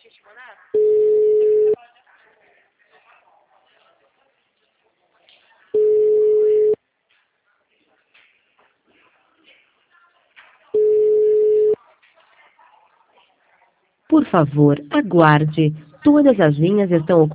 Por favor, aguarde. Todas as linhas estão ocupadas.